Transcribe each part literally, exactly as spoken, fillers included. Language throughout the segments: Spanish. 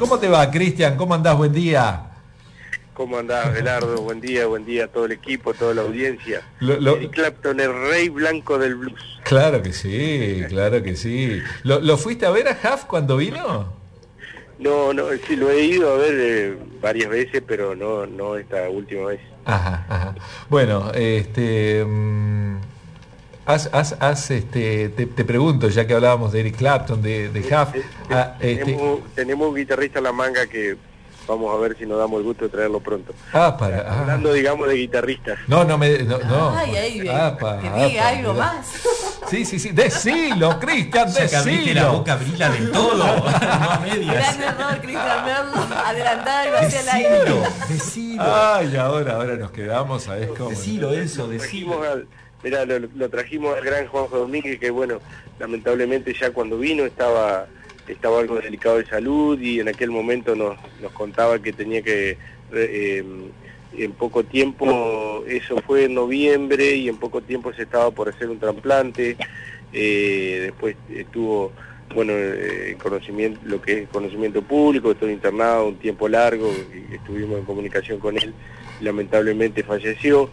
¿Cómo te va, Cristian? ¿Cómo andás? Buen día. ¿Cómo andás, Belardo? Buen día, buen día a todo el equipo, a toda la audiencia. Lo, lo... Eric Clapton, el rey blanco del blues. Claro que sí, claro que sí. ¿Lo, lo fuiste a ver a Huff cuando vino? No, no, sí, lo he ido a ver eh, varias veces, pero no, no esta última vez. Ajá, ajá. Bueno, este... Mmm, has, has, has, este, te, te pregunto, ya que hablábamos de Eric Clapton, de, de Huff... Eh, eh, ah, tenemos, este... tenemos un guitarrista en la manga que vamos a ver si nos damos el gusto de traerlo pronto. Ah, para... Ah. Hablando, digamos, de guitarristas. No, no me... No, no. Ay, ay, Apa, que diga apa, algo mira. más. Sí, sí, sí. Decilo, Cristian, Ya que abriste la decilo. boca, abrila del todo, no a medias. Gran error, Cristian Merlo. Adelantada y hacia el aire. Decilo, decilo. Ay, ahora, ahora nos quedamos, ¿sabés cómo? Decilo, Enzo, Lo decilo. trajimos al, mirá, lo, lo trajimos al gran Juanjo Domínguez, que bueno, lamentablemente ya cuando vino estaba estaba algo delicado de salud y en aquel momento nos, nos contaba que tenía que, eh, en poco tiempo, eso fue en noviembre, y en poco tiempo se estaba por hacer un trasplante. Eh, después estuvo, bueno, eh, conocimiento, lo que es conocimiento público, estuvo internado un tiempo largo, y estuvimos en comunicación con él, lamentablemente falleció.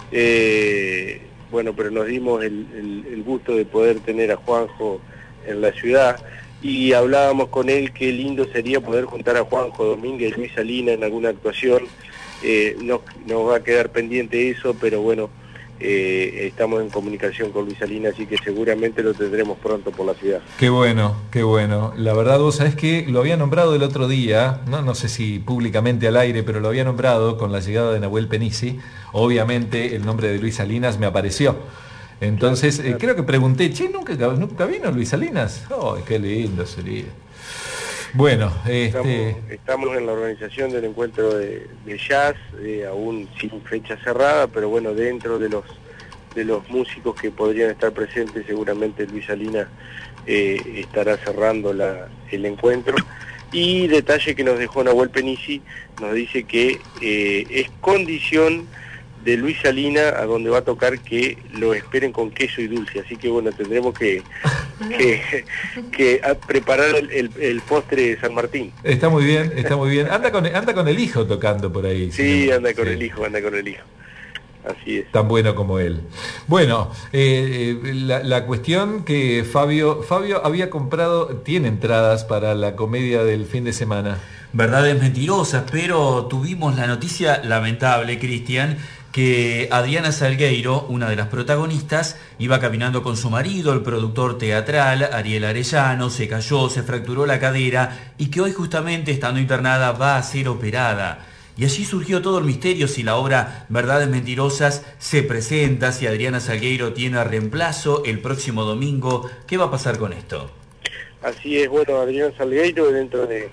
Eh, bueno, pero nos dimos el, el, el gusto de poder tener a Juanjo en la ciudad, y hablábamos con él qué lindo sería poder juntar a Juanjo Domínguez y Luis Salinas en alguna actuación. Eh, nos, nos va a quedar pendiente eso, pero bueno, eh, estamos en comunicación con Luis Salinas, así que seguramente lo tendremos pronto por la ciudad. Qué bueno, qué bueno. La verdad, vos sabés que lo había nombrado el otro día, no, no sé si públicamente al aire, pero lo había nombrado con la llegada de Nahuel Penisi. Obviamente el nombre de Luis Salinas me apareció. Entonces, eh, creo que pregunté, che, ¿nunca, nunca vino Luis Salinas? ¡Ay, qué lindo sería! Bueno, este... Estamos, estamos en la organización del encuentro de, de jazz, eh, aún sin fecha cerrada, pero bueno, dentro de los de los músicos que podrían estar presentes, seguramente Luis Salinas eh, estará cerrando la, el encuentro. Y detalle que nos dejó Nahuel Penisi, nos dice que eh, es condición de Luis Salinas a donde va a tocar que lo esperen con queso y dulce, así que bueno, tendremos que que, que a preparar el, el, el postre de San Martín. Está muy bien, está muy bien. Anda con, anda con el hijo tocando por ahí. Sí, si anda con sí. el hijo, anda con el hijo. Así es. Tan bueno como él. Bueno, eh, la, la cuestión que Fabio, Fabio había comprado, tiene entradas para la comedia del fin de semana. Verdades mentirosas, pero tuvimos la noticia lamentable, Cristian, que Adriana Salgueiro, una de las protagonistas, iba caminando con su marido, el productor teatral, Ariel Arellano, se cayó, se fracturó la cadera y que hoy justamente, estando internada, va a ser operada. Y allí surgió todo el misterio si la obra Verdades Mentirosas se presenta, si Adriana Salgueiro tiene reemplazo el próximo domingo. ¿Qué va a pasar con esto? Así es, bueno, Adriana Salgueiro, dentro de,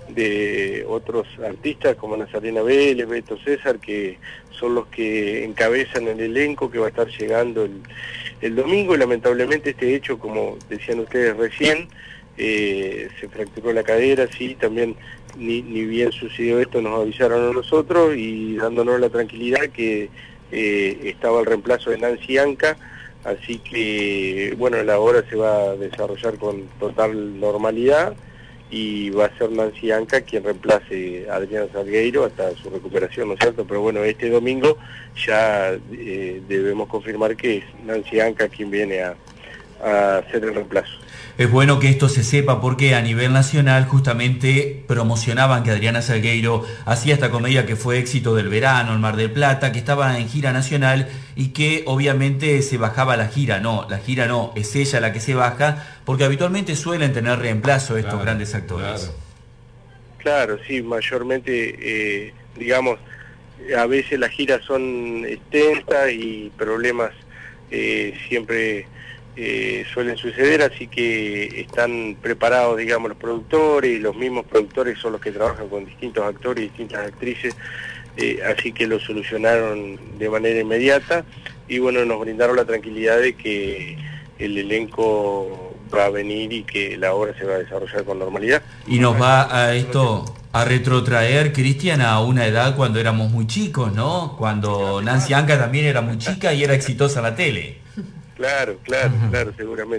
de otros artistas como Nazarena Vélez, Beto César, que son los que encabezan el elenco que va a estar llegando el, el domingo, y lamentablemente este hecho, como decían ustedes recién, eh, se fracturó la cadera, sí, también ni, ni bien sucedió esto nos avisaron a nosotros, y dándonos la tranquilidad que eh, estaba el reemplazo de Nancy Anca, así que bueno, la obra se va a desarrollar con total normalidad, y va a ser Nancy Anca quien reemplace a Adriana Salgueiro hasta su recuperación, ¿no es cierto? Pero bueno, este domingo ya eh, debemos confirmar que es Nancy Anca quien viene a, a hacer el reemplazo. Es bueno que esto se sepa porque a nivel nacional justamente promocionaban que Adriana Salgueiro hacía esta comedia que fue éxito del verano en Mar del Plata, que estaba en gira nacional y que obviamente se bajaba la gira. No, la gira no, es ella la que se baja, porque habitualmente suelen tener reemplazo estos Claro, grandes actores. Claro, claro sí, mayormente, eh, digamos, a veces las giras son extensas y problemas eh, siempre... Eh, suelen suceder, así que están preparados, digamos, los productores, y los mismos productores son los que trabajan con distintos actores y distintas actrices, eh, así que lo solucionaron de manera inmediata, y bueno, nos brindaron la tranquilidad de que el elenco va a venir y que la obra se va a desarrollar con normalidad. Y nos va a esto a retrotraer, Cristian, a una edad cuando éramos muy chicos, ¿no? Cuando Nancy Anca también era muy chica y era exitosa en la tele. Claro, claro, claro, seguramente.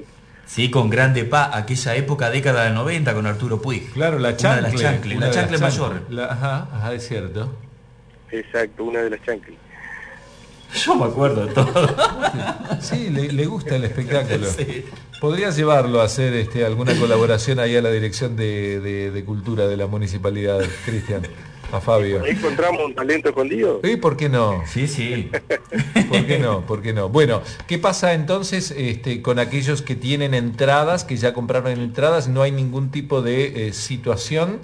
Sí, con Grande Pa, aquella época, década del noventa, con Arturo Puig. Claro, la chancle. Una de las chancle, la chancle mayor. La, ajá, ajá, es cierto. Exacto, una de las chanclas. Yo me acuerdo de todo. Sí, le, le gusta el espectáculo. Sí. Podrías llevarlo a hacer este, alguna colaboración ahí a la Dirección de, de, de Cultura de la Municipalidad, Cristian, a Fabio. ¿Ahí encontramos un talento escondido? ¿Y por qué no? Sí, sí. ¿Por qué no? ¿Por qué no? Bueno, ¿qué pasa entonces este, con aquellos que tienen entradas, que ya compraron entradas? No hay ningún tipo de eh, situación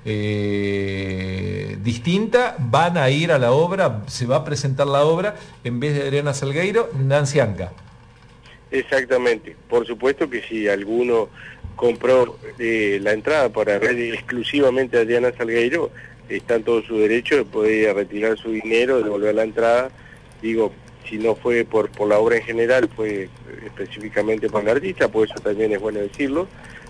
eh, distinta. Van a ir a la obra, se va a presentar la obra, en vez de Adriana Salgueiro, Nancy Anca. Exactamente. Por supuesto que si alguno compró eh, la entrada para ver exclusivamente a Adriana Salgueiro, está en todo su derecho de poder retirar su dinero, devolver la entrada. Digo, si no fue por, por la obra en general, fue específicamente por la artista, pues eso también es bueno decirlo.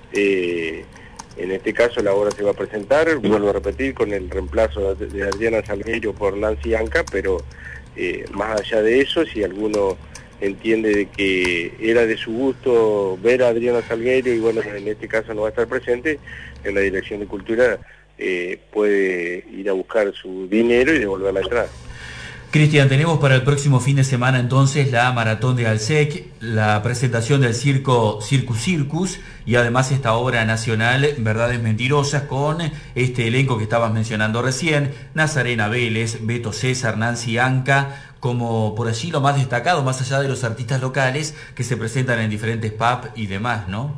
Eh, en este caso la obra se va a presentar, vuelvo a repetir, con el reemplazo de, de Adriana Salgueiro por Nancy Anca, pero eh, más allá de eso, si alguno entiende de que era de su gusto ver a Adriana Salgueiro y bueno, en este caso no va a estar presente, en la Dirección de Cultura eh, puede ir a buscar su dinero y devolver la entrada. Cristian, tenemos para el próximo fin de semana entonces la Maratón de Alsec, la presentación del circo Circus Circus y además esta obra nacional Verdades Mentirosas con este elenco que estabas mencionando recién, Nazarena Vélez, Beto César, Nancy Anca, como por allí lo más destacado, más allá de los artistas locales que se presentan en diferentes pubs y demás, ¿no?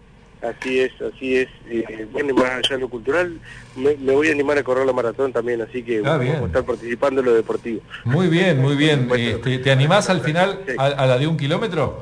Así es, así es. Eh, bueno, más allá de lo cultural, me, me voy a animar a correr la maratón también, así que ah, vamos bien. a estar participando en lo deportivo. Muy bien, muy bien. Bueno, este, ¿Te animás al final sí. a, a la de un kilómetro?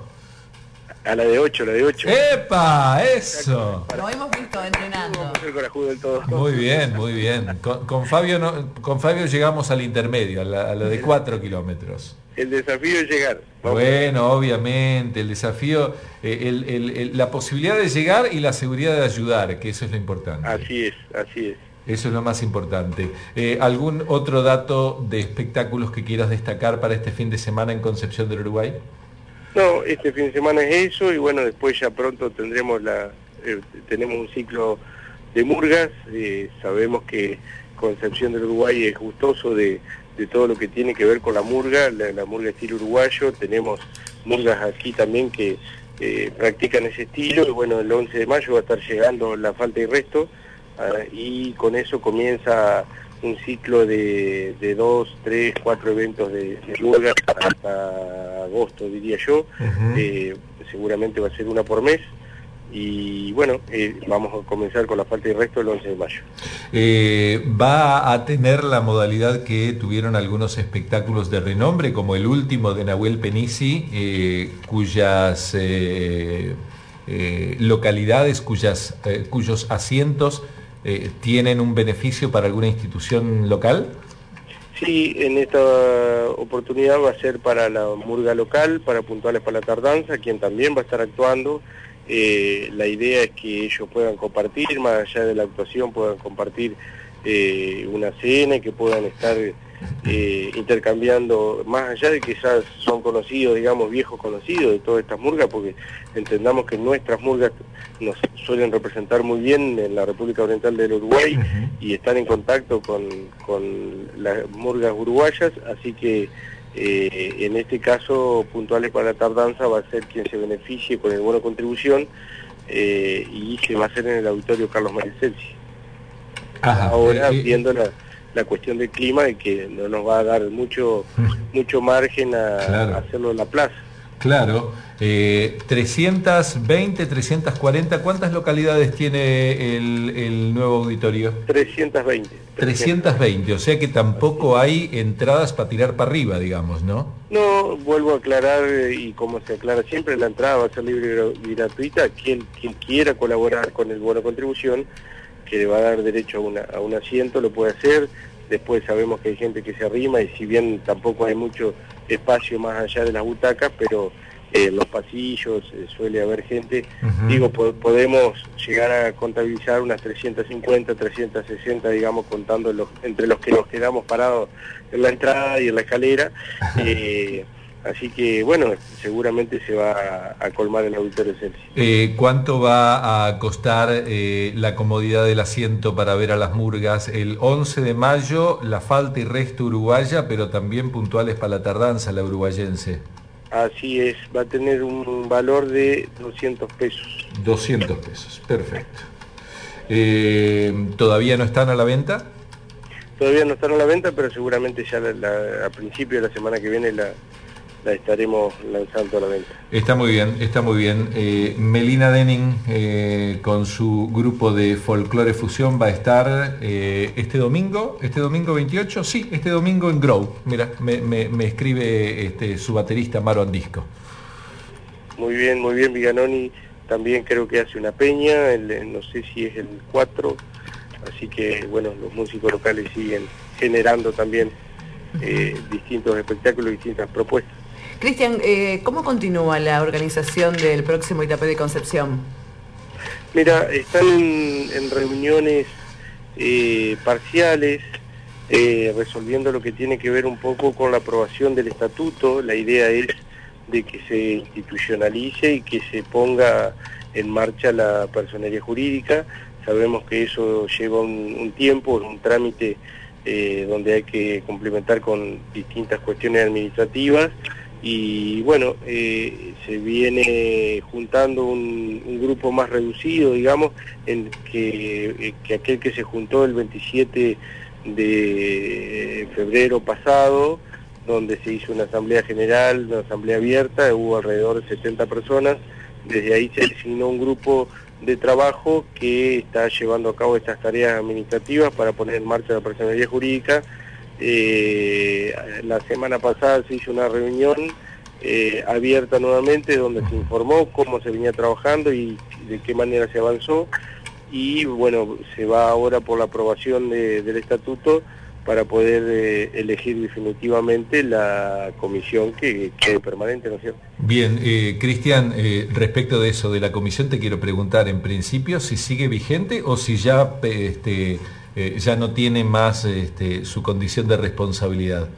A la de ocho, la de ocho. ¡Epa! ¡Eso! Lo hemos visto entrenando. Vamos a ser corajudo del todo. Muy bien, muy bien. Con, con, Fabio, no, con Fabio llegamos al intermedio, a la, a la de cuatro kilómetros. El desafío es llegar. Vamos. Bueno, obviamente, el desafío, eh, el, el, el, la posibilidad de llegar y la seguridad de ayudar, que eso es lo importante. Así es, así es. Eso es lo más importante. Eh, ¿Algún otro dato de espectáculos que quieras destacar para este fin de semana en Concepción del Uruguay? No, este fin de semana es eso y bueno, después ya pronto tendremos la, eh, tenemos un ciclo de murgas. Eh, sabemos que Concepción del Uruguay es gustoso de, de todo lo que tiene que ver con la murga, la, la murga estilo uruguayo. Tenemos murgas aquí también que eh, practican ese estilo y bueno, el once de mayo va a estar llegando La Falta y Resto uh, y con eso comienza un ciclo de, de dos, tres, cuatro eventos de, de murgas hasta agosto, diría yo. Uh-huh. eh, seguramente va a ser una por mes. Y bueno, eh, vamos a comenzar con La Falta y Resto el once de mayo. Eh, ¿Va a tener la modalidad que tuvieron algunos espectáculos de renombre, como el último de Nahuel Penisi, eh, cuyas eh, eh, localidades, cuyas, eh, cuyos asientos eh, tienen un beneficio para alguna institución local? Sí, en esta oportunidad va a ser para la murga local, para Puntuales para la Tardanza, quien también va a estar actuando. Eh, la idea es que ellos puedan compartir, más allá de la actuación, puedan compartir eh, una cena, que puedan estar eh, intercambiando, más allá de que ya son conocidos, digamos, viejos conocidos de todas estas murgas, porque entendamos que nuestras murgas nos suelen representar muy bien en la República Oriental del Uruguay uh-huh. y están en contacto con, con las murgas uruguayas, así que Eh, en este caso, Puntuales para la Tardanza va a ser quien se beneficie con el bono contribución eh, y se va a hacer en el auditorio Carlos Maricelsi. Ajá, ahora eh, viendo la, la cuestión del clima y que no nos va a dar mucho mucho margen a, claro. a hacerlo en la plaza. Claro, eh, trescientos veinte, trescientos cuarenta, ¿cuántas localidades tiene el, el nuevo auditorio? trescientos veinte. trescientos veinte, o sea que tampoco hay entradas para tirar para arriba, digamos, ¿no? No, vuelvo a aclarar, y como se aclara siempre, la entrada va a ser libre y gratuita. Quien, quien quiera colaborar con el bono contribución, que le va a dar derecho a, una, a un asiento, lo puede hacer. Después sabemos que hay gente que se arrima y si bien tampoco hay mucho espacio más allá de las butacas, pero en eh, los pasillos eh, suele haber gente. Uh-huh. Digo, po- podemos llegar a contabilizar unas trescientos cincuenta, trescientos sesenta, digamos, contando los, entre los que nos quedamos parados en la entrada y en la escalera. Eh, Así que, bueno, seguramente se va a, a colmar el auditorio Celsi. Eh, ¿Cuánto va a costar eh, la comodidad del asiento para ver a las murgas? El once de mayo, la falta y resto uruguaya, pero también puntuales para la tardanza, la uruguayense. Así es, va a tener un valor de doscientos pesos. doscientos pesos, perfecto. Eh, ¿Todavía no están a la venta? Todavía no están a la venta, pero seguramente ya la, la, a principio de la semana que viene la, la estaremos lanzando a la venta. Está muy bien, está muy bien. Eh, Melina Denning, eh, con su grupo de folclore fusión, va a estar eh, este domingo, este domingo veintiocho, sí, este domingo en Grove. Mira, me, me, me escribe este, su baterista Maro Andisco. Muy bien, muy bien, Viganoni también creo que hace una peña, el, no sé si es el cuatro, así que bueno, los músicos locales siguen generando también eh, distintos espectáculos, distintas propuestas. Cristian, eh, ¿cómo continúa la organización del próximo Itapé de Concepción? Mira, están en, en reuniones eh, parciales, eh, resolviendo lo que tiene que ver un poco con la aprobación del estatuto. La idea es de que se institucionalice y que se ponga en marcha la personería jurídica. Sabemos que eso lleva un, un tiempo, un trámite eh, donde hay que complementar con distintas cuestiones administrativas. Y bueno, eh, se viene juntando un, un grupo más reducido, digamos, en que, que aquel que se juntó el veintisiete de febrero pasado, donde se hizo una asamblea general, una asamblea abierta, hubo alrededor de setenta personas. Desde ahí se designó un grupo de trabajo que está llevando a cabo estas tareas administrativas para poner en marcha la personería jurídica. Eh, la semana pasada se hizo una reunión eh, abierta nuevamente donde se informó cómo se venía trabajando y de qué manera se avanzó, y bueno, se va ahora por la aprobación de, del estatuto para poder eh, elegir definitivamente la comisión que quede permanente, ¿no es cierto? Bien, eh, Cristian, eh, respecto de eso, de la comisión, te quiero preguntar en principio si sigue vigente o si ya este, eh, ya no tiene más este, su condición de responsabilidad.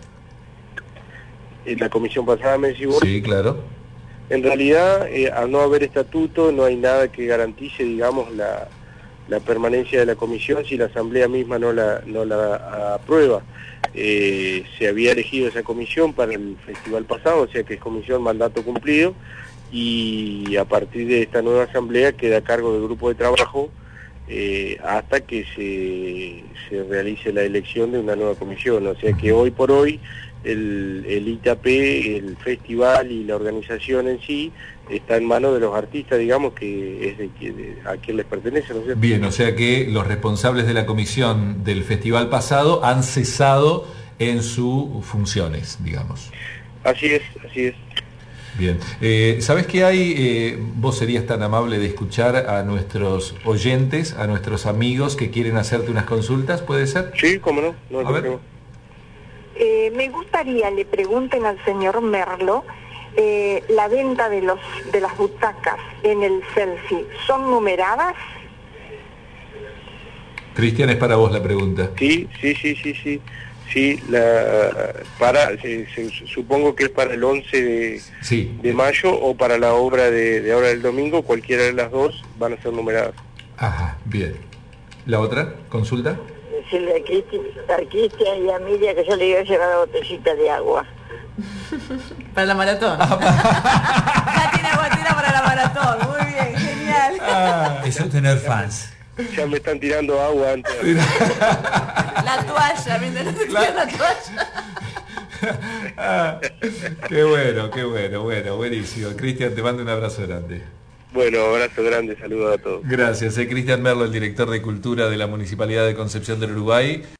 La comisión pasada me decís vos. Sí, claro. En realidad, eh, al no haber estatuto, no hay nada que garantice, digamos, la, la permanencia de la comisión si la asamblea misma no la, no la aprueba. Eh, se había elegido esa comisión para el festival pasado, o sea que es comisión mandato cumplido, y a partir de esta nueva asamblea queda a cargo del grupo de trabajo eh, hasta que se, se realice la elección de una nueva comisión. O sea que hoy por hoy el, el Itapé, el festival y la organización en sí está en manos de los artistas, digamos, que es de, de a quien les pertenece, ¿no es cierto? Bien, o sea que los responsables de la comisión del festival pasado han cesado en sus funciones, digamos. Así es, así es. Bien, eh, ¿sabés qué hay? Eh, vos serías tan amable de escuchar a nuestros oyentes, a nuestros amigos que quieren hacerte unas consultas, ¿puede ser? Sí, cómo no, no hay problema. Eh, me gustaría le pregunten al señor Merlo, eh, la venta de los de las butacas en el Celsi, ¿son numeradas? Cristian, es para vos la pregunta. Sí, sí, sí, sí, sí. Sí, la, para, se, se, supongo que es para el once de, sí. de mayo o para la obra de, de ahora del domingo, cualquiera de las dos van a ser numeradas. Ajá, bien. ¿La otra consulta? Decirle a Cristian, a Cristian y a Miriam que yo le iba a llevar la botellita de agua. Para la maratón. Ya tiene aguatera para la maratón, muy bien, genial. Ah, eso es tener fans. Ya me están tirando agua antes. La toalla, mientras no se queda la toalla. Ah, qué bueno, qué bueno, bueno, buenísimo. Cristian, te mando un abrazo grande. Bueno, abrazo grande, saludos a todos. Gracias. Soy Cristian Merlo, el director de Cultura de la Municipalidad de Concepción del Uruguay.